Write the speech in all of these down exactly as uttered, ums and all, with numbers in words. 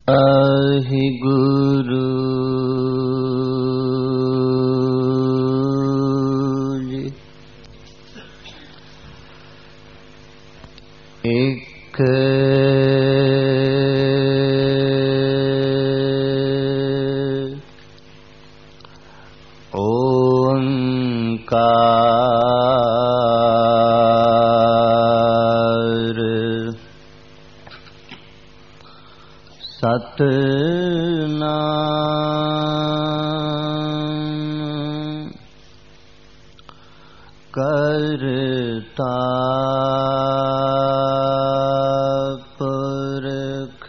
वाहिगुरु जी। एक ओंकार सतनाम करता पुरख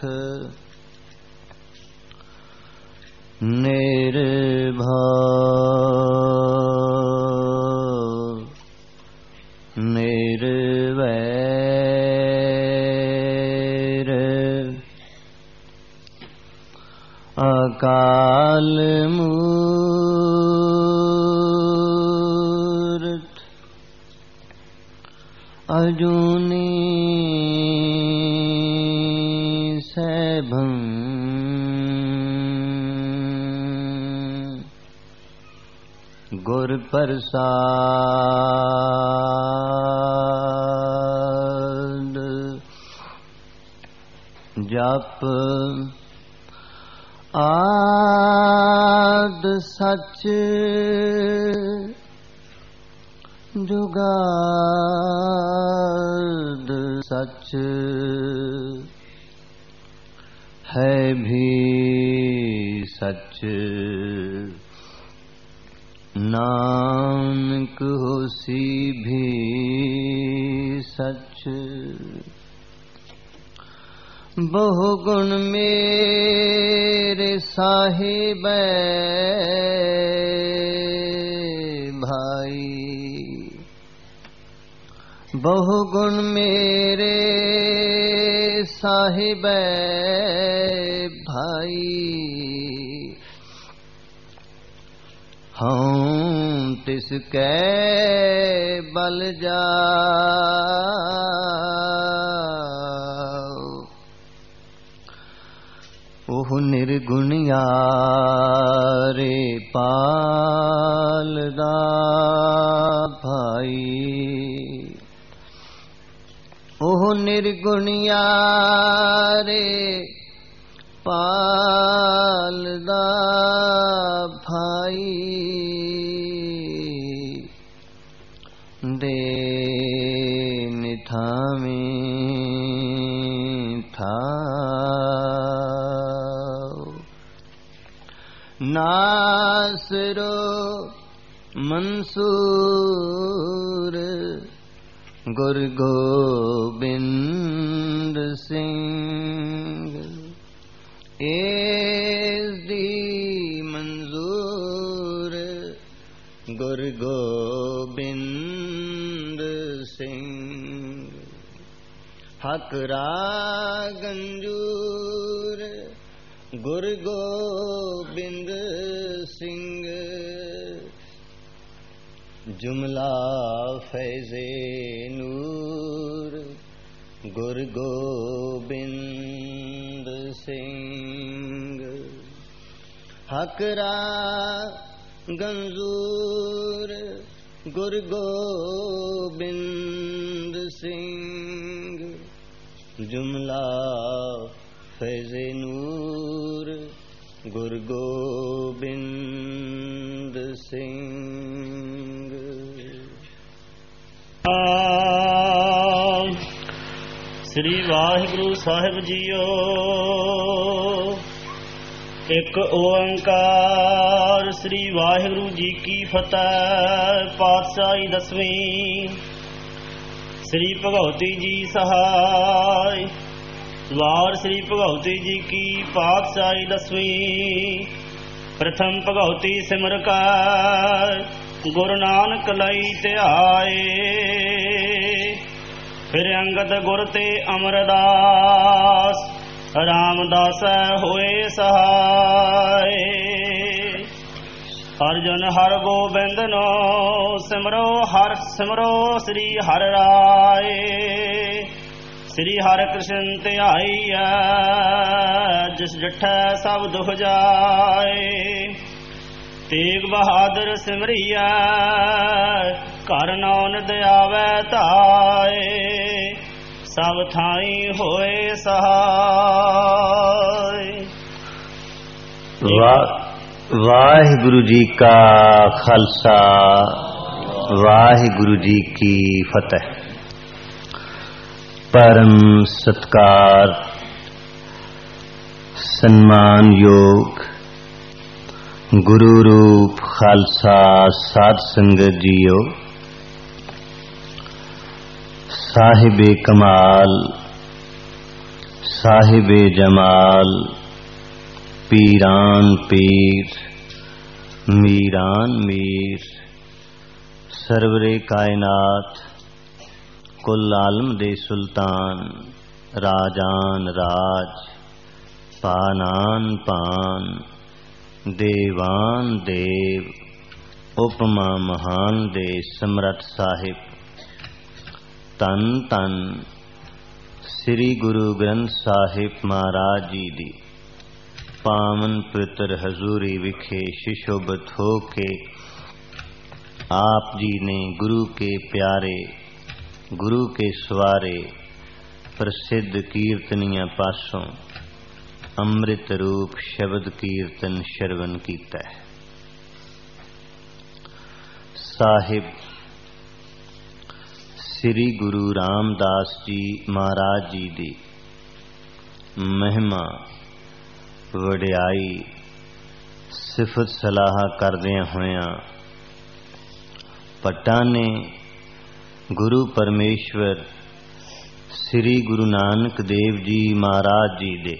निर्भय निर्वैर अकाल मूर्त अजूनी सैभं गुर प्रसाद जप आद सच जुगाद सच है भी सच नानक होसी भी सच। बहुगुण मेरे साहिब भाई बहुगुण मेरे साहिब भाई हूँ तिसकै बल जाओ ओह निर्गुणियारे पालदा भाई ओह निर्गुणियारे पालदा भाई दे निथामी था नासरो मंसूर गुरु गोबिंद सिंह एस दी मंजूर गुरु गोबिंद सिंह हकरा गंजूर गुरु गोबिंद सिंह जुमला फैज़े नूर गुरु गोबिंद सिंह हकरा गंजूर गुरु गोबिंद सिंह जुमला फैज़े नूर गुरु गोबिंद सिंह। श्री वाहिगुरु साहिब जीओ। एक ओंकार। श्री वाहिगुरु जी की फतेह। पातशाही दसवीं। श्री भगवती जी सहाय। वार श्री भगवती जी की पातशाही दसवीं। प्रथम भगवती सिमर कर गुरु नानक लई ध्याए। फिर अंगद गुर ते अमरदास रामदास होए सहाय। हर जन हर गोबिंद नो सिमरो हर सिमरो श्री हर राय। ਸ੍ਰੀ ਹਰਿ ਕ੍ਰਿਸ਼ਨ ਧਿਆਈਐ, ਜਿਸ ਡਿਠੈ ਸਭ ਦੁਖ ਜਾਏ। ਤੇਗ ਬਹਾਦਰ ਸਿਮਰੀਐ, ਘਰ ਨੌ ਨਿਧ ਆਵੈ ਧਾਏ। ਸਭ ਥਾਈ ਹੋਏ ਸਹਾਈ। ਵਾਹਿਗੁਰੂ ਜੀ ਕਾ ਖਾਲਸਾ, ਵਾਹਿਗੁਰੂ ਜੀ ਕੀ ਫਤਿਹ। परम सत्कार सम्मान योग गुरु रूप खालसा साध संगत जियो, साहिबे कमाल साहिबे जमाल, पीरान पीर मीरान मीर, सरवरे कायनात कुल आलम दे सुल्तान, राजान राज पानान पान, देवान देव, उपमा महान दे समरथ साहिब। तन तन श्री गुरु ग्रंथ साहिब महाराज जी दी पावन पवित्र हजूरी विखे शिशोभत हो के आप जी ने गुरु के प्यारे गुरु के सवारे प्रसिद्ध कीर्तनिया पासों अमृत रूप शब्द कीर्तन श्रवण कीता है। साहिब श्री गुरु रामदास जी महाराज जी दी महिमा वडियाई सिफत सलाह करदियां होया पट्टा ने गुरु परमेश्वर श्री गुरु नानक देव जी महाराज जी दे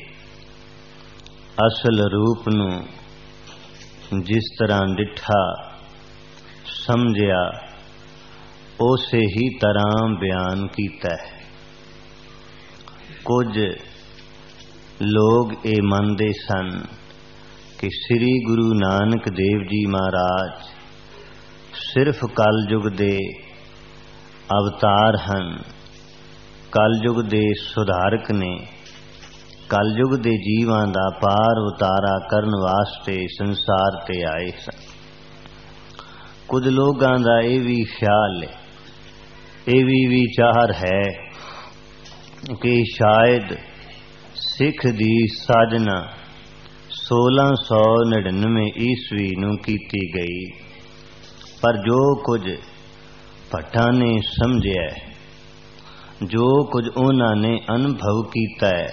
असल रूप नूं जिस तरह डिठा समझिया उसे ही तरह बयान कीता है। कुछ लोग ये मानते सन कि श्री गुरु नानक देव जी महाराज सिर्फ कलयुग दे अवतार हैं, कलयुग दे सुधारक ने, कलयुग दे जीवां दा पार उतारा करन वास्ते संसार ते आए सन। कुछ लोगां दा ये भी ख्याल है, ये भी विचार है कि शायद सिख दी साजना सोलह सौ नड़िनवे ईस्वी नूं कीती गई, पर जो कुछ भट्टा ने समझिया, जो कुछ उन्होंने अनुभव किया है,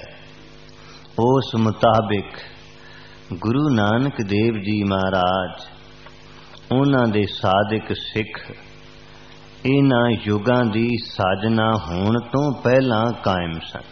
उस मुताबिक गुरु नानक देव जी महाराज उन्हां दे सादिक सिख इन्हां युगां दी साजना होण तो पहला कायम सन।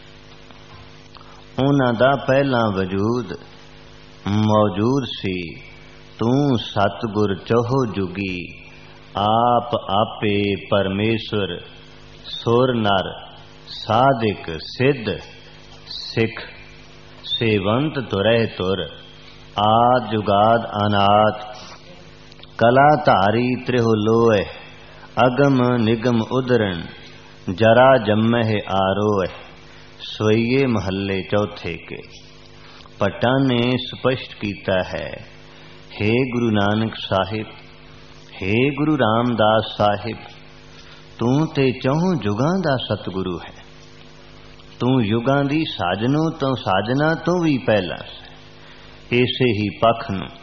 उन्हां दा पहला वजूद मौजूद सी। तू सतगुर चौहो जुगी, आप आपे परमेश्वर, सुर नर साधिक सिद्ध सिख, सेवंत तुरह तुर, आद जुगाद अनाथ, कला धारी त्रिहो लोय, अगम निगम उदरण, जरा जम्मह आरोह। सोइये महल्ले चौथे के पट्टा ने स्पष्ट किया है, हे गुरु नानक साहिब, हे गुरु रामदास साहिब, तू ते चौं जुगां दा सतगुरु है। तू युगां दी साजनों तो साजना तो भी पहला है। ऐसे ही पख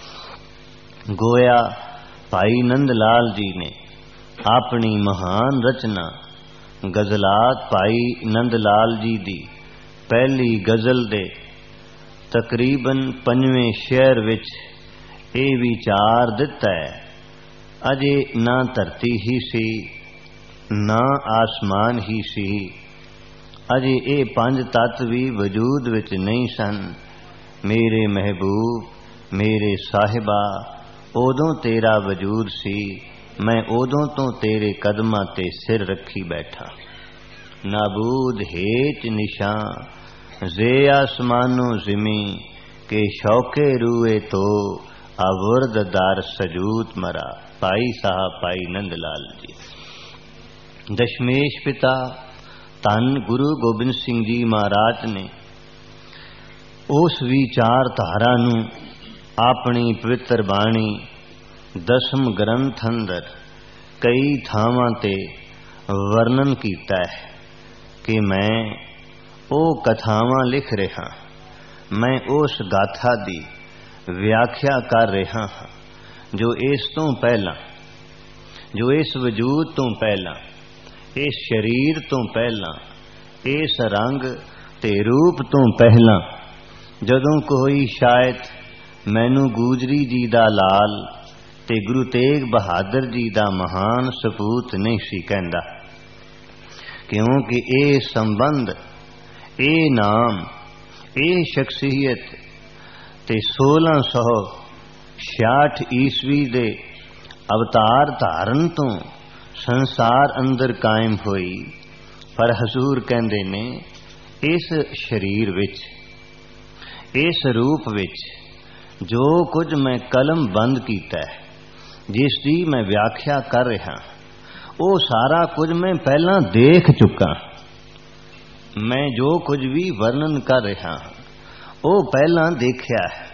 नूं गोया भाई नंदलाल जी ने अपनी महान रचना गजलात भाई नंदलाल जी दी पहली गजल दे तकरीबन पंजवें शेर विच ये विचार दिता है। अजे ना धरती ही सी ना आसमान ही सी, अजे ये पंज तत्व भी वजूद विच नहीं सन। मेरे महबूब मेरे साहिबा, उदों तेरा वजूद सी, मैं उदों तो तेरे कदमां ते सिर रखी बैठा। नाबूद हेच निशां जे आसमानो जिमी, के शौके रूए तो अवुर्द दार सजूत मरा। भाई साहब भाई नंदलाल जी। दशमेश पिता ਧੰਨ ਗੁਰੂ ਗੋਬਿੰਦ ਸਿੰਘ ਜੀ ਮਹਾਰਾਜ ਨੇ ਉਸ ਵਿਚਾਰ ਧਾਰਾ ਨੂੰ ਆਪਣੀ ਪਵਿੱਤਰ ਬਾਣੀ ਦਸਮ ਗ੍ਰੰਥ ਅੰਦਰ ਕਈ ਥਾਵਾਂ ਤੇ ਵਰਣਨ ਕੀਤਾ ਹੈ ਕਿ ਮੈਂ ਉਹ ਕਥਾਵਾਂ ਲਿਖ ਰਿਹਾ, ਮੈਂ ਉਸ ਗਾਥਾ ਦੀ ਵਿਆਖਿਆ ਕਰ ਰਿਹਾ ਹਾਂ ਜੋ ਇਸ ਤੋਂ ਪਹਿਲਾਂ, ਜੋ ਇਸ ਵਜੂਦ ਤੋਂ ਪਹਿਲਾਂ, ਇਸ ਸਰੀਰ ਤੋਂ ਪਹਿਲਾਂ, ਇਸ ਰੰਗ ਤੇ ਰੂਪ ਤੋਂ ਪਹਿਲਾਂ, ਜਦੋਂ ਕੋਈ ਸ਼ਾਇਦ ਮੈਨੂੰ ਗੂਜਰੀ ਜੀ ਦਾ ਲਾਲ ਤੇ ਗੁਰੂ ਤੇਗ ਬਹਾਦਰ ਜੀ ਦਾ ਮਹਾਨ ਸਪੂਤ ਨਹੀਂ ਸੀ ਕਹਿੰਦਾ, ਕਿਉਂਕਿ ਇਹ ਸੰਬੰਧ, ਇਹ ਨਾਮ, ਇਹ ਸ਼ਖਸੀਅਤ ਤੇ ਸੋਲਾਂ ਸੌ ਛਿਆਹਠ ਈਸਵੀ ਦੇ ਅਵਤਾਰ ਧਾਰਨ ਤੋਂ ਸੰਸਾਰ ਅੰਦਰ ਕਾਇਮ ਹੋਈ। ਪਰ ਹਜ਼ੂਰ ਕਹਿੰਦੇ ਨੇ ਇਸ ਸਰੀਰ ਵਿੱਚ, ਇਸ ਰੂਪ ਵਿੱਚ ਜੋ ਕੁਝ ਮੈਂ ਕਲਮ ਬੰਦ ਕੀਤਾ ਹੈ, ਜਿਸ ਦੀ ਮੈਂ ਵਿਆਖਿਆ ਕਰ ਰਿਹਾ, ਉਹ ਸਾਰਾ ਕੁਝ ਮੈਂ ਪਹਿਲਾਂ ਦੇਖ ਚੁੱਕਾ। ਮੈਂ ਜੋ ਕੁਝ ਵੀ ਵਰਣਨ ਕਰ ਰਿਹਾ ਉਹ ਪਹਿਲਾਂ ਦੇਖਿਆ ਹੈ।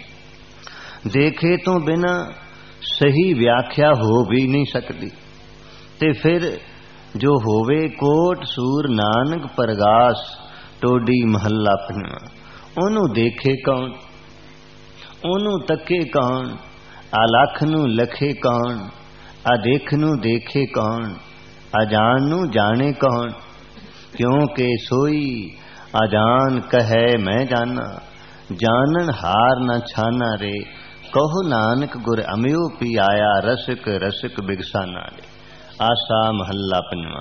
ਦੇਖੇ ਤੋਂ ਬਿਨਾ ਸਹੀ ਵਿਆਖਿਆ ਹੋ ਵੀ ਨਹੀਂ ਸਕਦੀ। ਤੇ ਫਿਰ ਜੋ ਹੋਵੇ ਕੋਟ ਸੂਰ ਨਾਨਕ ਪ੍ਰਗਾਸ ਟੋਡੀ ਮਹੱਲਾ ਪੰਜਵਾਂ, ਉਹਨੂੰ ਦੇਖੇ ਕੌਣ, ਉਹਨੂੰ ਤੱਕੇ ਕੌਣ, ਅਲਖ ਨੂੰ ਲਖੇ ਕੌਣ, ਅਦੇਖ ਨੂੰ ਦੇਖੇ ਕੌਣ, ਅਜਾਨ ਨੂੰ ਜਾਣੇ ਕੌਣ। ਕਿਉਂਕਿ ਸੋਈ ਅਜਾਨ ਕਹੈ ਮੈਂ ਜਾਨਾ, ਜਾਣਨ ਹਾਰ ਨਾ ਛਾਨਾ ਰੇ। ਕਹੋ ਨਾਨਕ ਗੁਰ ਅਮਿਓ ਪੀ ਆਇਆ, ਰਸਕ ਰਸਕ ਬਿਗਸਾਨਾ ਰੇ। ਆਸਾ ਮਹੱਲਾ ਪੰਜਵਾਂ।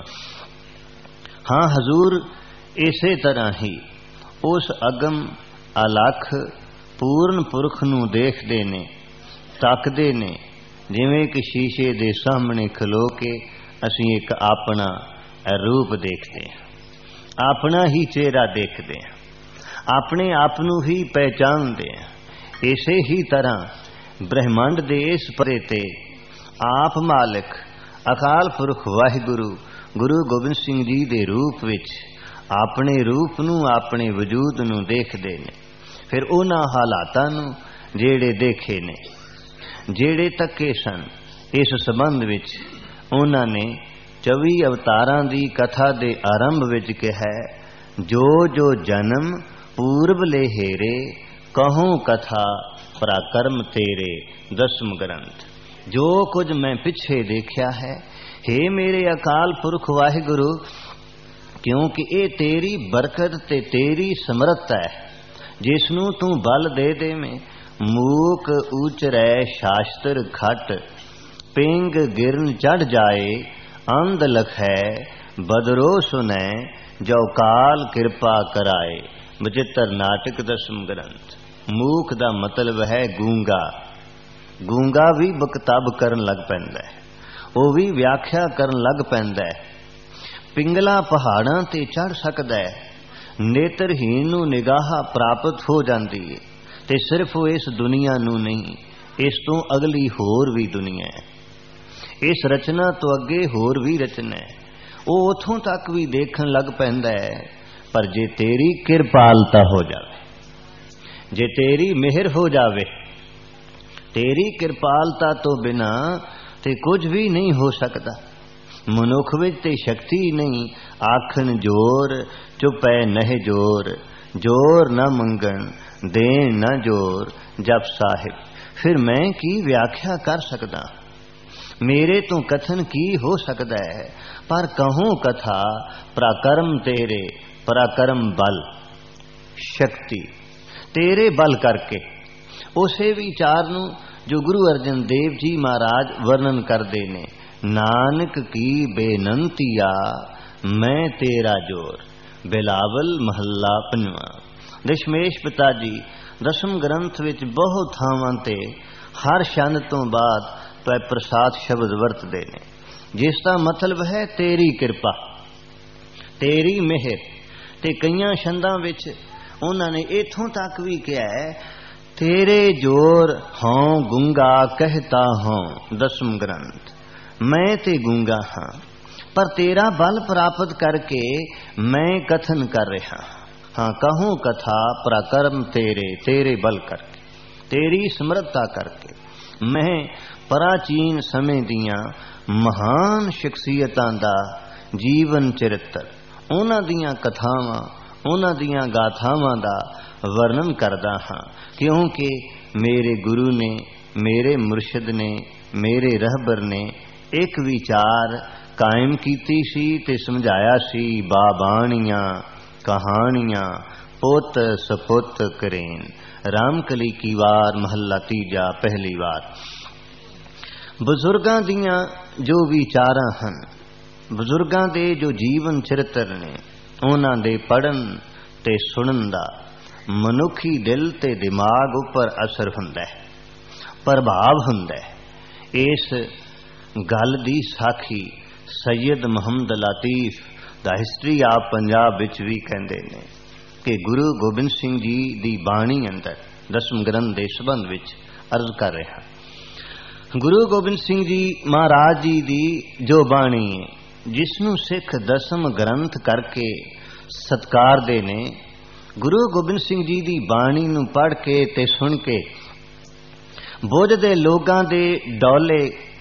ਹਾਂ ਹਜ਼ੂਰ ਇਸੇ ਤਰ੍ਹਾਂ ਹੀ ਉਸ ਅਗਮ ਅਲਖ ਪੂਰਨ ਪੁਰਖ ਨੂੰ ਦੇਖਦੇ ਨੇ, ਤੱਕਦੇ ਨੇ, ਜਿਵੇਂ ਕਿ ਸ਼ੀਸ਼ੇ ਦੇ ਸਾਹਮਣੇ ਖਲੋ ਕੇ ਅਸੀਂ ਇੱਕ ਆਪਣਾ ਰੂਪ ਦੇਖਦੇ ਹਾਂ, ਆਪਣਾ ਹੀ ਚਿਹਰਾ ਦੇਖਦੇ ਹਾਂ, ਆਪਣੇ ਆਪ ਨੂੰ ਹੀ ਪਹਿਚਾਨਦੇ ਹਾਂ। ਇਸੇ ਹੀ ਤਰ੍ਹਾਂ ਬ੍ਰਹਿਮੰਡ ਦੇ ਇਸ ਪਰੇ ਤੇ ਆਪ ਮਾਲਕ ਅਕਾਲ ਪੁਰਖ ਵਾਹਿਗੁਰੂ ਗੁਰੂ ਗੋਬਿੰਦ ਸਿੰਘ ਜੀ ਦੇ ਰੂਪ ਵਿੱਚ ਆਪਣੇ ਰੂਪ ਨੂੰ, ਆਪਣੇ ਵਜੂਦ ਨੂੰ ਦੇਖਦੇ ਨੇ। ਫਿਰ ਉਹਨਾਂ ਹਾਲਾਤਾਂ ਨੂੰ ਜਿਹੜੇ ਦੇਖੇ ਨੇ, ਜਿਹੜੇ ਤੱਕੇ ਸਨ, ਇਸ ਸੰਬੰਧ ਵਿੱਚ ਉਹਨਾਂ ਨੇ ਚੌਵੀ ਅਵਤਾਰਾਂ ਦੀ ਕਥਾ ਦੇ ਆਰੰਭ ਵਿੱਚ ਕਿਹਾ, ਜੋ ਜੋ ਜਨਮ ਪੂਰਬ ਲੈ ਹੇਰੇ, ਕਹੂੰ ਕਥਾ ਪਰਾਕਰਮ ਤੇਰੇ। ਦਸਮ ਗ੍ਰੰਥ। ਜੋ ਕੁਝ ਮੈਂ ਪਿੱਛੇ ਦੇਖਿਆ ਹੈ, ਹੇ ਮੇਰੇ ਅਕਾਲ ਪੁਰਖ ਵਾਹਿਗੁਰੂ, ਕਿਉਂਕਿ ਇਹ ਤੇਰੀ ਬਰਕਤ ਤੇ ਤੇਰੀ ਸਮਰੱਥਾ ਹੈ, ਜਿਸ ਨੂੰ ਤੂੰ ਬਲ ਦੇ ਦੇਵੇਂ। ਮੂਕ ਉਚਰੈ ਸ਼ਾਸਤਰ ਖਟ, ਪਿੰਗ ਗਿਰਨ ਚੜ ਜਾਏ, ਅੰਧ ਲਖੈ ਬਦਰੋ ਸੁਨੈ, ਜੋ ਕਾਲ ਕਿਰਪਾ ਕਰਾਏ। ਬਚਿੱਤਰ ਨਾਟਕ ਦਸਮ ਗ੍ਰੰਥ। ਮੂਕ ਦਾ ਮਤਲਬ ਹੈ ਗੂੰਗਾ। ਗੂੰਗਾ ਵੀ ਬਕਤਬ ਕਰਨ ਲੱਗ ਪੈਂਦਾ ਹੈ, ਉਹ ਵੀ ਵਿਆਖਿਆ ਕਰਨ ਲੱਗ ਪੈਂਦਾ ਹੈ। ਪਿੰਗਲਾ ਪਹਾੜਾਂ ਤੇ ਚੜ ਸਕਦਾ ਹੈ, ਨੇਤਰਹੀਨ ਨੂੰ ਨਿਗਾਹ ਪ੍ਰਾਪਤ ਹੋ ਜਾਂਦੀ ਹੈ। ਤੇ ਸਿਰਫ ਉਹ ਇਸ ਦੁਨੀਆ ਨੂੰ ਨਹੀਂ, ਇਸ ਤੋਂ ਅਗਲੀ ਹੋਰ ਵੀ ਦੁਨੀਆ ਹੈ, ਇਸ ਰਚਨਾ ਤੋਂ ਅੱਗੇ ਹੋਰ ਵੀ ਰਚਨਾ ਹੈ, ਉਹ ਉਥੋਂ ਤੱਕ ਵੀ ਦੇਖਣ ਲੱਗ ਪੈਂਦਾ ਹੈ। ਪਰ ਜੇ ਤੇਰੀ ਕਿਰਪਾਲਤਾ ਹੋ ਜਾਵੇ, ਜੇ ਤੇਰੀ ਮਿਹਰ ਹੋ ਜਾਵੇ, ਤੇਰੀ ਕਿਰਪਾਲਤਾ ਤੋਂ ਬਿਨਾ ਤੇ ਕੁਝ ਵੀ ਨਹੀਂ ਹੋ ਸਕਦਾ। ਮਨੁੱਖ ਵਿੱਚ ਤੇ ਸ਼ਕਤੀ ਨਹੀਂ, ਆਖਣ ਜੋਰ ਚੁਪੈ ਨਹਿ ਜੋਰ, ਜੋਰ ਨਾ ਮੰਗਣ ਦੇਣ ਨਾ ਜੋਰ। ਜਪ ਸਾਹਿਬ। ਫਿਰ ਮੈਂ ਕੀ ਵਿਆਖਿਆ ਕਰ ਸਕਦਾ, ਮੇਰੇ ਤੋਂ ਕਥਨ ਕੀ ਹੋ ਸਕਦਾ ਹੈ। ਪਰ ਕਹੂੰ ਕਥਾ ਪਰਾਕਰਮ ਤੇਰੇ, ਪਰਾਕਰਮ ਬਲ ਸ਼ਕਤੀ ਤੇਰੇ ਬਲ ਕਰਕੇ। ਉਸੇ ਵਿਚਾਰ ਨੂੰ ਜੋ ਗੁਰੂ ਅਰਜਨ ਦੇਵ ਜੀ ਮਹਾਰਾਜ ਵਰਣਨ ਕਰਦੇ ਨੇ, ਨਾਨਕ ਕੀ ਬੇਨੰਤੀਆ ਮੈਂ ਤੇਰਾ ਜੋਰ। ਬਿਲਾਵਲ ਮਹੱਲਾ ਪੰਜਵਾਂ। ਦਸ਼ਮੇਸ਼ ਪਿਤਾ ਜੀ ਦਸਮ ਗ੍ਰੰਥ ਵਿੱਚ ਬਹੁਤ ਥਾਵਾਂ ਤੇ ਹਰ ਛੰਦ ਤੋਂ ਬਾਅਦ ਤੈ ਪ੍ਰਸਾਦ ਸ਼ਬਦ ਵਰਤਦੇ ਨੇ, ਜਿਸ ਦਾ ਮਤਲਬ ਹੈ ਤੇਰੀ ਕਿਰਪਾ, ਤੇਰੀ ਮਿਹਰ। ਤੇ ਕਈਆਂ ਛੰਦਾਂ ਵਿੱਚ ਉਹਨਾਂ ਨੇ ਇਥੋਂ ਤੱਕ ਵੀ ਕਿਹਾ ਹੈ, ਤੇਰੇ ਜੋਰ ਹਾਂ ਗੁੰਗਾ ਕਹਿਤਾ ਹਾਂ। ਦਸਮ ਗ੍ਰੰਥ। ਮੈਂ ਤੇ ਗੁੰਗਾ ਹਾਂ, पर तेरा बल प्राप्त करके मैं कथन कर रहा। हाँ, कहूं कथा पराक्रम तेरे, तेरे बल करके, तेरी समर्थता करके मैं प्राचीन समय दियां महान शख्सियतां दा जीवन चरित्र, उन्हां दियां कथावां, उन्हां दियां गाथावां दा वर्णन करदा हां, क्योंकि मेरे गुरु ने, मेरे मुर्शिद ने, मेरे रहबर ने एक विचार कायम कीती सी ते समझाया सी। बाबाणियां कहानियां पुत सपुत करेन। रामकली की वार महला तीजा पहली वार। बुजुर्गां दियां जो विचारां हन, बुजुर्गां दे जो जीवन चरित्र ने, उन्हां दे पढ़न ते सुनन दा मनुखी दिल ते दिमाग उपर असर हुंदा है, प्रभाव हुंदा है। इस गल दी साखी Sayyid Muhammad Latif the history of Punjab विच भी कहंदे ने कि गुरु गोबिंद सिंह जी दी बाणी अंदर दसम ग्रंथ दे संबंध विच अर्ज कर रहा। गुरु गोबिंद सिंह जी महाराज जी दी जो बाणी है, जिसनू सिख दसम ग्रंथ करके सत्कार दे ने, गुरु गोबिंद सिंह जी दी बाणी नू पढ़ के ते सुन के बुझ दे लोगां दे डोले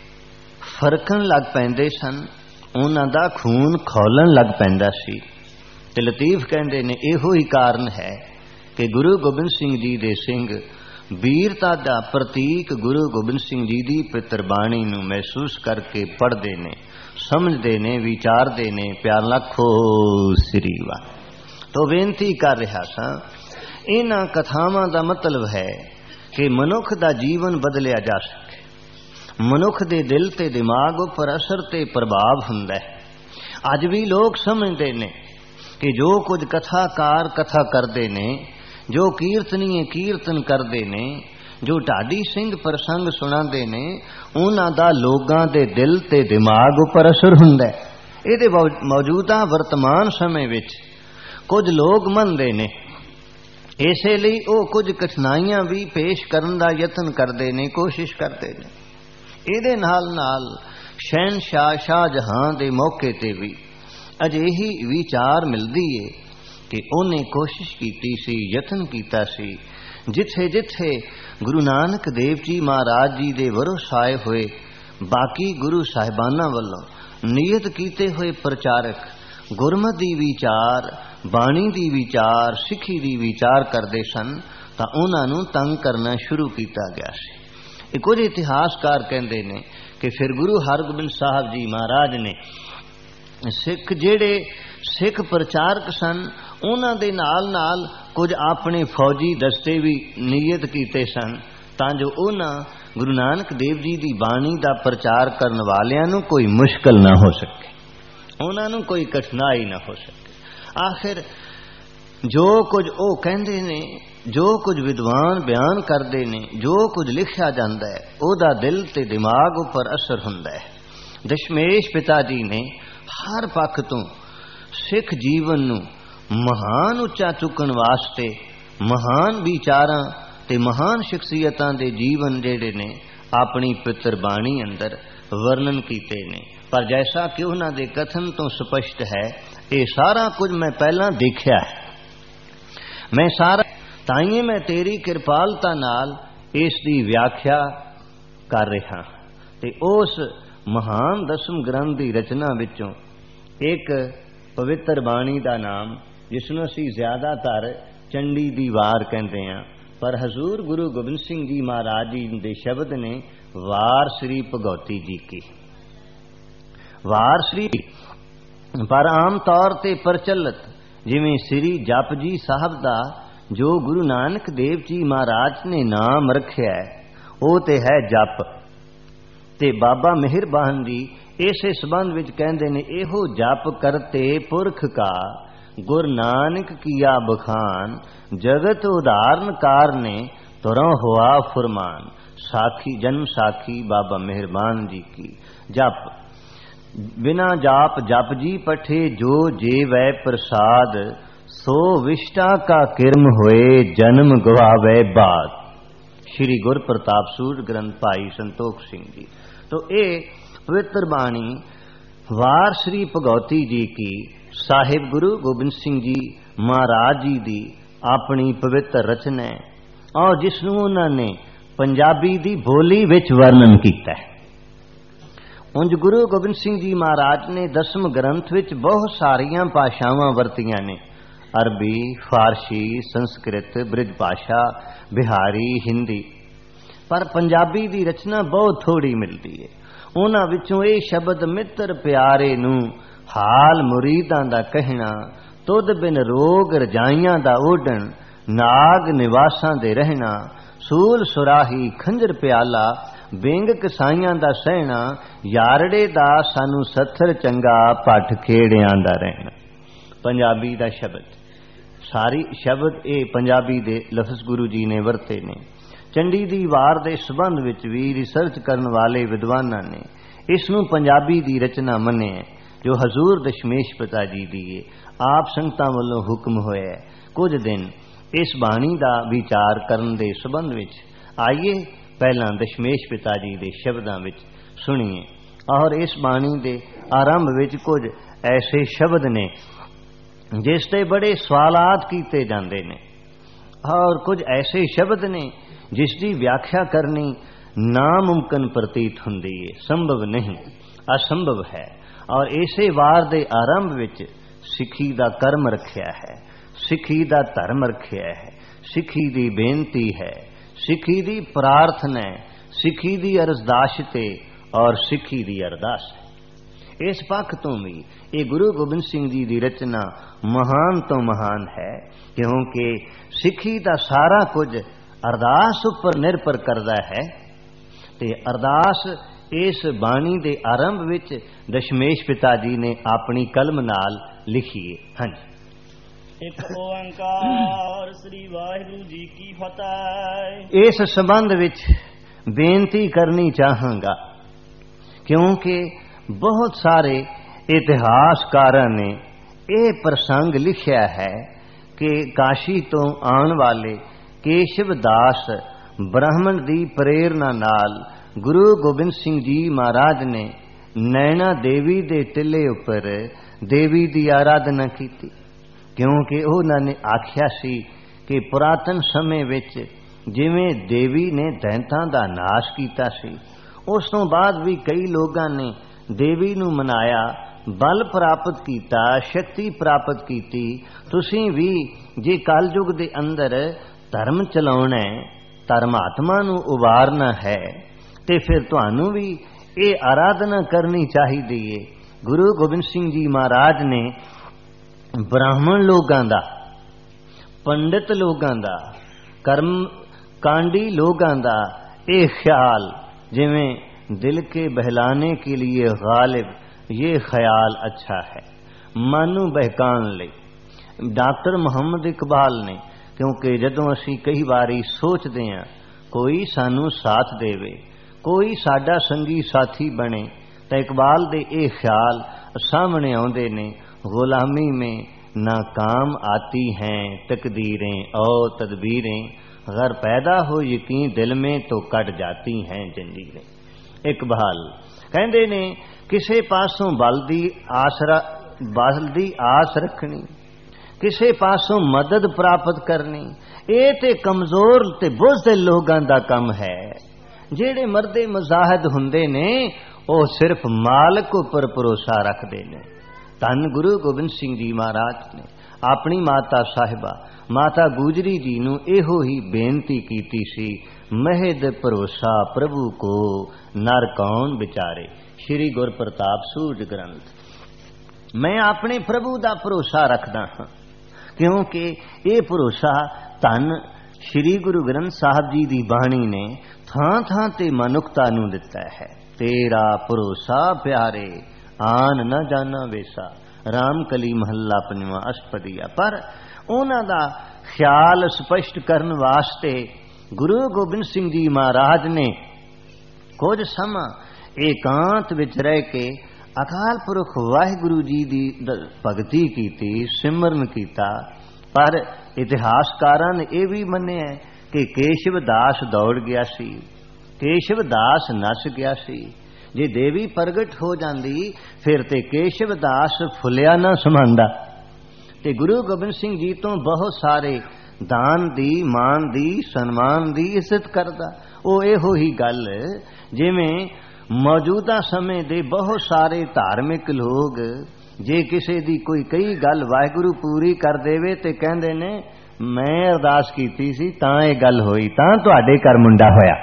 फरकन लग पैंदे सन, उन्हां दा खून खौलन लग पैंदा सी। ते लतीफ कहंदे ने इहो ही कारण है कि गुरु गोबिंद सिंह जी दे सिंह वीरता दा प्रतीक गुरु गोबिंद सिंह जी दी पितरबाणी नू महसूस करके पढ़दे ने, समझदे ने, विचारदे ने। प्यार लखो श्री वाह। तो बेनती कर रहा सा, इन्हां कथावां दा मतलब है कि मनुख दा जीवन बदलिया जा सके, मनुख दे दिल ते दिमाग उपर असर ते प्रभाव हुंदा है। अज भी लोग समझते ने कि जो कुछ कथाकार कथा करते ने, जो कीर्तनीय कीर्तन करते ने, जो ढाडी सिंह प्रसंग सुनाते ने, उन्हां दा लोगां दे दिल ते दिमाग उपर असर हुंदा है। इहदे मौजूदा वर्तमान समय विच कुछ लोग मनते ने, इसे लिए वो कुछ कठिनाइयां भी पेश करन दा यतन करते ने, कोशिश करते ने। इहदे नाल नाल शहनशाह शाहजहां दे मौके ते भी अजिही विचार मिलदी है कि उन्हें कोशिश कीती सी, यतन कीता सी, जिथे जिथे गुरु नानक देव जी महाराज जी दे वरोसाए हुए बाकी गुरु साहिबाना वालों नियत कीते हुए प्रचारक गुरमत दी विचार, बाणी दी विचार, सिखी दी विचार करते सन, तां उन्हां नूं तंग करना शुरू किया गया सी। कुछ इतिहासकार कहते ने कि फिर गुरु हरगोबिंद साहब जी महाराज ने सिख जेड़े सिख प्रचारक सन, उन्हां दे नाल नाल कुछ अपने फौजी दस्ते भी नियत कीते सन, तां जो उन्हां गुरु नानक देव जी दी बाणी दा प्रचार करन वालियां नूं कोई मुश्किल ना हो सके, उन्हां नूं कोई कठिनाई ना हो सके। आखिर जो कुछ ओ कहंदे ने, जो कुछ विद्वान बयान करते ने, जो कुछ लिखा जाता है, ओदा दिल ते दिमाग उपर असर हुंदा है। दशमेश पिता जी ने हर पक्ष तो सिख जीवन नू महान उच्चा चुकन वास्ते महान विचारां ते महान शख्सियतां दे जीवन जेड़े ने अपनी पितरबाणी अंदर वर्णन कीते ने। पर जैसा कि उन्हां दे कथन तो स्पष्ट है, ये सारा कुछ मैं पहला देखा है, मैं सारा ताइए मैं तेरी कृपालता नाल इस दी व्याख्या कर रहा। ते उस महान दसम ग्रंथ की रचना विचों एक पवित्र बाणी का नाम, जिसनों असीं ज्यादातर चंडी दी वार कहते हैं, पर हजूर गुरु गोबिंद सिंह जी महाराज जी के शब्द ने वार श्री भगवती जी की। वार श्री पर आम तौर ते प्रचलित जिवें श्री जप जी साहब दा जो गुरु नानक देव जी महाराज ने नाम रखिया है, वो ते है जप। ते बाबा मेहरबान जी इस संबंध विच कहंदे ने, एहो जप करते पुरख का गुरु नानक किया बखान, जगत उदाहरण कार ने तुरों हुआ फुरमान। साखी जन्म साखी बाबा मेहरबान जी की। जप बिना जाप जप जी पठे जो जे वै प्रसाद, सो विष्टा का किरम होए जन्म गवावे बाद। श्री गुर प्रताप सूर ग्रंथ भाई संतोख सिंह जी। तो ये पवित्र बाणी वार श्री भगौती जी की साहिब गुरु गोबिंद सिंह जी महाराज जी दी अपनी पवित्र रचना है और जिसनों उन्होंने पंजाबी दी बोली विच वर्णन किया है। उंज गुरु गोबिंद सिंह जी महाराज ने दसम ग्रंथ विच बहुत सारियां भाषावां वरतियां ने, अरबी, फारसी, संस्कृत, ब्रिज भाषा, बिहारी, हिंदी, पर पंजाबी दी रचना बहुत थोड़ी मिलती है। उन्हां विचों ये शब्द मित्र प्यारे नूं हाल मुरीदां दा कहना, तुद बिन रोग रजाइयां दा ओढ़न, नाग निवासां दे रहना, सूल सुराही खंजर प्याला, बेंग कसाइयां दा सहना, यारड़े दा सानू सत्थर चंगा, पट खेड़ियां दा रहना। पंजाबी दा शब्द सारी शब्द ए पंजाबी दे लफ्ज गुरु जी ने वरते ने। चंडी दी वार दे संबंध विच भी रिसर्च करन वाले विद्वानां ने इसनू पंजाबी दी रचना मने जो हजूर दशमेश पिता जी दी है। आप संगतां वल्लों हुक्म होया है कुछ दिन इस बाणी दा विचार करन दे संबंध विच। आइए पहला दशमेश पिता जी दे शब्दां विच सुनिए और इस बाणी दे आरंभ विच कुछ ऐसे शब्द ने जिस ते बड़े सवालात कीते जांदे ने और कुछ ऐसे शब्द ने जिसकी व्याख्या करनी नामुमकिन प्रतीत हुंदी है, संभव नहीं, असंभव है। और ऐसे वार दे आरंभ विच सिखी दा कर्म रखिया है, सिखी दा धर्म रखिया है, सिखी दी बेनती है, सिखी दी प्रार्थना है, सिखी दी अरदास ते और सिखी दी अरदास है। इस पक्ष तो भी ये गुरु गोबिंद सिंह जी की रचना महान तो महान है, क्योंकि सिखी दा सारा कुछ अरदास उपर निर्भर करता है। ते अरदास इस बाणी दे आरंभ विच दशमेश पिता जी ने अपनी कलम नाल लिखी है। हाँ जी। एक ओंकार श्री वाहिगुरु जी की फतेह। इस संबंध विच बेनती करनी चाहांगा क्योंकि बहुत सारे इतिहासकारां ने यह प्रसंग लिखिया है कि काशी तो आने वाले केशव दास ब्राह्मण दी प्रेरणा नाल गुरु गोबिंद सिंह जी महाराज ने नैना देवी दे टिले उपर देवी दी आराधना की, क्योंकि उन्होंने आख्या सी कि पुरातन समय विच जिवें देवी ने दैंतां दा नाश कीता सी, उस तो बाद भी कई लोगां ने देवी नूं मनाया, बल प्राप्त कीता, शक्ति प्राप्त कीती। तुसीं भी जे कलयुग दे अंदर धर्म चलाउणा है, धर्मात्मा नूं उबारना है, ते फिर तुहानू भी ये आराधना करनी चाहिदी है। गुरु गोबिंद सिंह जी महाराज ने ब्राह्मण लोगां दा, पंडित लोगां दा, कर्म कांडी लोगां दा ये ख्याल जिवें दिल के बहलाने के लिए गालिब ये ख्याल अच्छा है, मानू बहकान ले। डॉक्टर मोहम्मद इकबाल ने, क्योंकि जदों असी कई बारी सोचते हैं कोई सानू साथ देवे, कोई साडा संगी साथी बने, तो इकबाल दे ये ख्याल सामने आउंदे ने, गुलामी में नाकाम आती हैं तकदीरें और तदबीरें, अगर पैदा हो यकीन दिल में तो कट जाती हैं जंजीरें। इकबाल कहंदे ने किसे पासों बल दी आसरा बल दी आस रखनी, किसे पासों मदद प्राप्त करनी, ये ते कमजोर ते बुज़दिल लोगां दा कम है। जेड़े मर्दे मुजाहिद हुंदे ने वो सिर्फ मालिक उपर भरोसा रखते ने। धन गुरु गोबिंद सिंह जी महाराज ने अपनी माता साहिबा माता गुजरी जी नूं इहो ही बेनती कीती सी, महद भरोसा प्रभु को नर कौन विचारे। श्री गुर प्रताप सूरज ग्रंथ। मैं अपने प्रभु दा भरोसा रखदा हां, क्योंकि ये भरोसा धन श्री गुरु ग्रंथ साहब जी दी बाणी ने थां थां ते मनुखता नूं दिता है। तेरा भरोसा प्यारे आन न जाना वेसा, राम कली महला पंजवां अष्टपदिया। पर उन्हां दा ख्याल स्पष्ट करन वास्ते गुरु गोबिंद सिंह जी महाराज ने कुछ समा एकांत विच रह के अकाल पुरख वाहिगुरु जी दी भगती कीती, सिमरन कीता। पर इतिहासकारां ने यह भी मन्निया कि केशव दास दौड़ गया सी, केशव दास नस गया सी, जे देवी प्रगट हो जाती फिर ते केशव दास फुलिया ना समांदा ते गुरु गोबिंद सिंह जी तो बहुत सारे दान दी मान दी सन्मान दी इज्जत करदा। वो इहो ही गल जिवें मौजूदा समय दे बहुत सारे धार्मिक लोग जे किसी दी कोई कई गल वाहिगुरु पूरी कर देवे ते कहंदे ने मैं अरदास कीती सी तां ये गल होई तां तुहाडे घर मुंडा होया,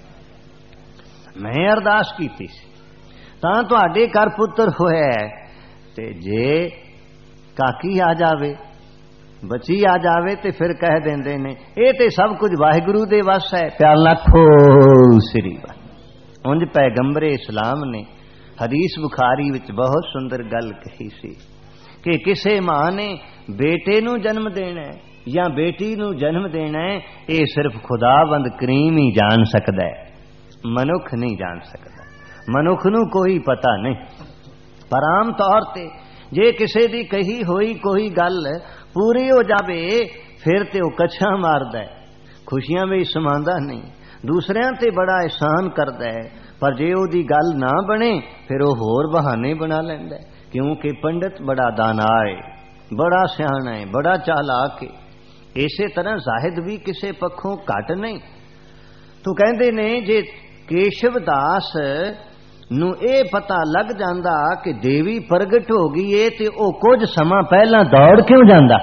मैं अरदास कीती सी तां तुहाडे घर पुत्र होया है। ते जे काकी आ जावे बची आ जावे ते फिर कह देंदे ने ये ते सब कुछ वाहिगुरु दे वस है। प्याल नाखो श्री उंज पैगंबरे इस्लाम ने हदीस बुखारी विच बहुत सुंदर गल कही सी कि किसे मां ने बेटे नू जन्म देना है या बेटी नू जन्म देना है ये सिर्फ खुदावंद करीम ही जान सकदा है, मनुख नहीं जान सकदा। मनुख नू कोई पता नहीं। पर आम तौर ते जे किसे दी कही होई कोई गल पूरी हो जावे फिर ते वह कच्छा मारदा है, खुशियां भी समांदा नहीं, दूसरियां ते बड़ा एहसान करदा है। पर जे ओदी गल ना बने फिर वह होर बहाने बना लैंदा है, क्योंकि पंडित बड़ा दाना है, बड़ा सियाणा है, बड़ा चालाक है। इसे तरह जाहिद भी किसी पक्षों घट नहीं। तो कहते ने जे केशव दास नू ये पता लग जांदा कि देवी प्रगट हो गई है ते ओ कुछ समा पहला दौड़ क्यों जांदा?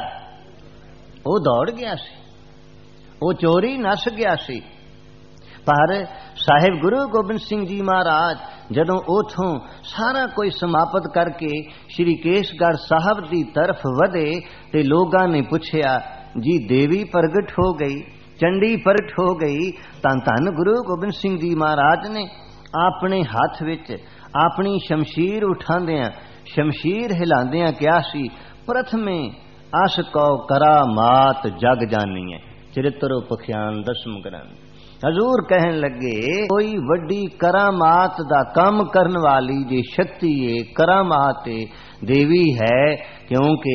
वो दौड़ गया सी, वो चोरी नस गया सी। पर साहिब गुरु गोबिंद सिंह जी महाराज जदों उथों सारा कोई समाप्त करके श्री केसगढ़ साहब की तरफ वधे ते लोगां ने पुछया जी देवी प्रगट हो गई, चंडी प्रगट हो गई। धन धन गुरु गोबिंद सिंह जी महाराज ने अपने हाथ विच अपनी शमशीर उठांदियां शमशीर हिलांदियां क्या सी प्रथमे अस कौ करा मात जग जानी है चरित्रो पखियान दसम ग्रंथ। हजूर कहन लगे कोई वड्डी करामात दा काम करन वाली जे शक्ति है करामात देवी है, क्योंकि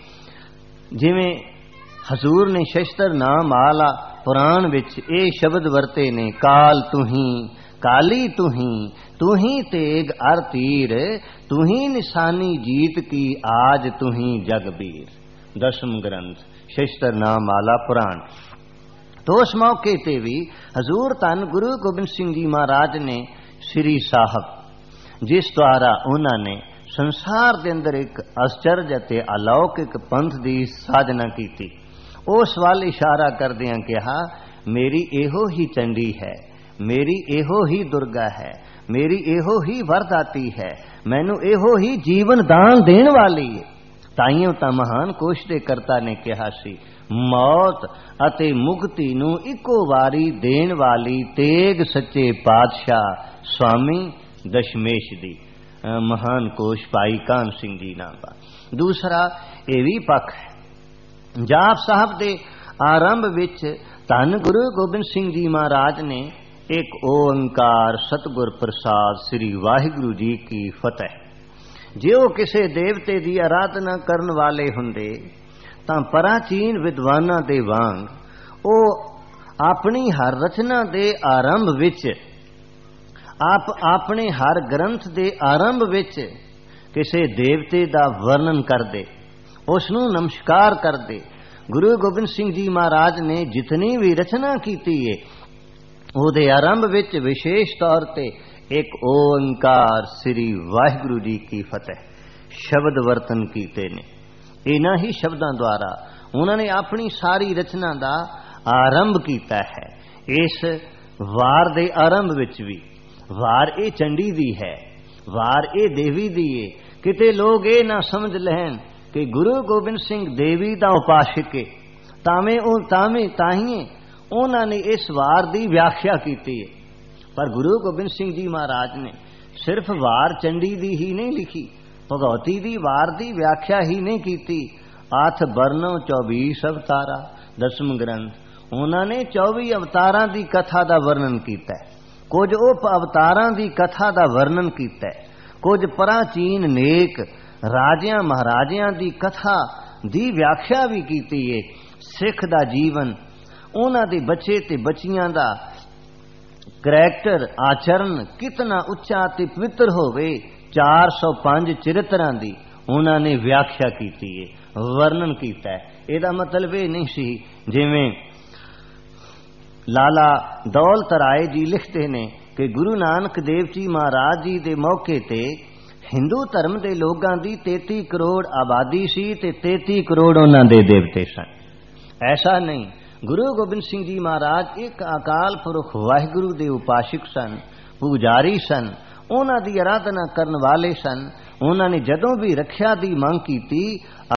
जिवें हजूर ने शस्त्र नाम आला पुराण विच ए शब्द वरते ने काल तुही काली तुही तुही तेग अर तीर तुही निशानी जीत की आज तुही जगबीर। दसम ग्रंथ शस्त्र नाम आला पुराण। तो उस मौके ते भी हजूर धन गुरु गोबिंद सिंह जी महाराज ने श्री साहब जिस द्वारा उन्होंने संसार के अंदर एक आश्चर्य ते अलौकिक पंथ की साधना की थी, उस वाल इशारा करदियां कहा मेरी एहो ही चंडी है, मेरी एहो ही दुर्गा है, मेरी एहो ही वरदाती है, मैनू एहो ही जीवन दान देन वाली है। ताइयों ता महान कोश दे करता ने कहा सी मौत अते मुक्ति नू इको वारी देन वाली तेग सच्चे पातशाह स्वामी दशमेश दी महान कोश पाई कान सिंह जी नाम का। दूसरा ये भी पक्ष है जाप साहब दे आरंभ विच धन गुरु गोबिंद सिंह जी महाराज ने एक ओंकार सतगुर प्रसाद श्री वाहिगुरु जी की फतेह। जे वो किसी देवते की आराधना करन वाले हुंदे तां प्राचीन विद्वानां दे वांग ओ अपनी हर रचना दे आरंभ विच आप अपने हर ग्रंथ दे आरंभ विच किसी देवते दा वर्णन कर दे, उसनू नमस्कार कर दे। गुरु गोबिंद सिंह जी महाराज ने जितनी भी रचना कीती है ओदे आरंभ विच विशेष तौर ते एक ओंकार श्री वाहिगुरु जी की फतेह शब्द वर्तन कीते ने। इन्हां ही शब्दां द्वारा उन्होंने अपनी सारी रचना का आरंभ किया है। इस वार दे आरंभ विच भी वार ए चंडी दी है, वार ए देवी दी है। किते लोग ये ना समझ लैन कि गुरु गोबिंद सिंह देवी दा उपासक है, तावें ओ तावें ताहिए उन्होंने इस वार दी व्याख्या की है। पर गुरु गोबिंद सिंह जी महाराज ने सिर्फ वार चंडी दी ही नहीं लिखी, भगवती दी वार दी व्याख्या ही नहीं की। आठ बरनो चौबीस अवतारा दसम ग्रंथ उन्होंने चौबीस अवतारां दी कथा दा वर्णन किया है। कुछ उप अवतारां दी कथा दा वर्णन किया है, कुछ प्राचीन नेक राजियां महाराजियां दी कथा दी व्याख्या भी की है। सिख दा जीवन उन्हां दे बच्चे ते बच्चियां दा ਕਰੈਕਟਰ ਆਚਰਨ ਕਿਤਨਾ ਉੱਚਾ ਤੇ ਪਵਿੱਤਰ ਹੋਵੇ। ਚਾਰ ਸੌ ਪੰਜ ਚਰਿਤਰਾਂ ਦੀ ਉਹਨਾਂ ਨੇ ਵਿਆਖਿਆ ਕੀਤੀ ਹੈ, ਵਰਣਨ ਕੀਤਾ ਹੈ। ਇਹਦਾ ਮਤਲਬ ਇਹ ਨਹੀਂ ਸੀ ਜਿਵੇਂ ਲਾਲਾ ਦੌਲਤ ਰਾਏ ਜੀ ਲਿਖਦੇ ਨੇ ਕਿ ਗੁਰੂ ਨਾਨਕ ਦੇਵ ਜੀ ਮਹਾਰਾਜ ਜੀ ਦੇ ਮੌਕੇ ਤੇ ਹਿੰਦੂ ਧਰਮ ਦੇ ਲੋਕਾਂ ਦੀ ਤੇਤੀ ਕਰੋੜ ਆਬਾਦੀ ਸੀ ਤੇ ਤੇਤੀ ਕਰੋੜ ਉਹਨਾਂ ਦੇ ਦੇਵਤੇ ਸਨ। ਐਸਾ ਨਹੀਂ, ਗੁਰੂ ਗੋਬਿੰਦ ਸਿੰਘ ਜੀ ਮਹਾਰਾਜ ਇੱਕ ਅਕਾਲ ਪੁਰਖ ਵਾਹਿਗੁਰੂ ਦੇ ਉਪਾਸ਼ਕ ਸਨ, ਪੁਜਾਰੀ ਸਨ, ਉਹਨਾਂ ਦੀ ਆਰਾਧਨਾ ਕਰਨ ਵਾਲੇ ਸਨ। ਉਹਨਾਂ ਨੇ ਜਦੋਂ ਵੀ ਰੱਖਿਆ ਦੀ ਮੰਗ ਕੀਤੀ